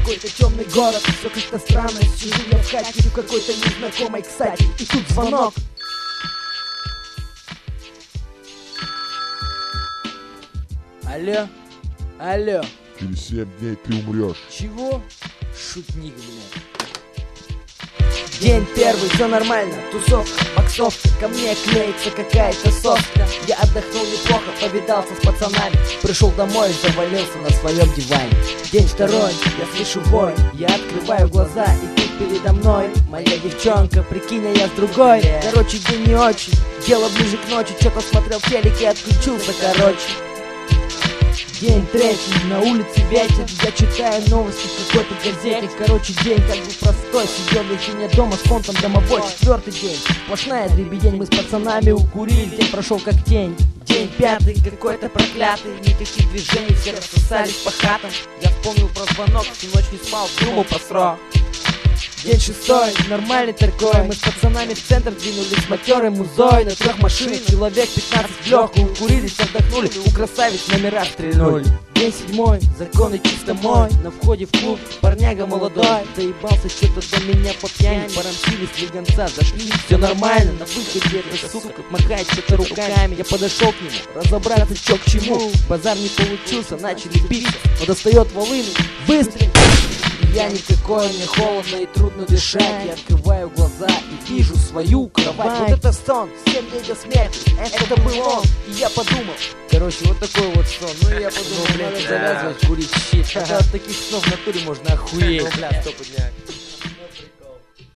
какой-то темный город. Все как-то странно, сижу я в хате у какой-то незнакомой, кстати. И тут звонок. Алло, алло. Через 7 дней ты умрешь. Чего? Шутник, блядь. День первый, все нормально, тусовка, боксовка. Ко мне клеится какая-то соска. Я отдохнул неплохо, повидался с пацанами. Пришел домой, завалился на своем диване. День второй, я слышу вой. Я открываю глаза, и тут передо мной моя девчонка, прикинь, а я с другой. Короче, день не очень, дело ближе к ночи. Что-то смотрел телек и отключился, короче. День третий, на улице ветер. Я читаю новости в какой-то газете. Короче, день как бы простой. Сидел я сегодня дома с фонтом домовой. Четвертый день, сплошная дребедень. Мы с пацанами укурили, день прошел как тень. День пятый, какой-то проклятый. Никаких движений, все рассосались по хатам. Я вспомнил про звонок, всю ночь не спал, думал про срок. День шестой, нормальный такой. Мы с пацанами в центр двинулись с матерой музой. На 3 машинах, человек 15 в легкую. Укурились, отдохнули, у красавиц номера стрельнули. День седьмой, законы чисто мой. На входе в клуб, парняга молодой. Доебался что-то до меня по пьяни. Порамсили слегонца, зашли, все нормально. На выходе эта сука махает что-то руками. Я подошел к нему, разобраться что к чему. Базар не получился, начали биться. Он достает волыну, выстрел. Я никакой, мне холодно и трудно дышать. Я открываю глаза и вижу свою кровать. Вот это сон, 7 дней до смерти. Это был он, и я подумал. Короче, вот такой вот сон. Ну я подумал, надо завязывать курить щит. Хотя от таких снов в натуре можно охуеть.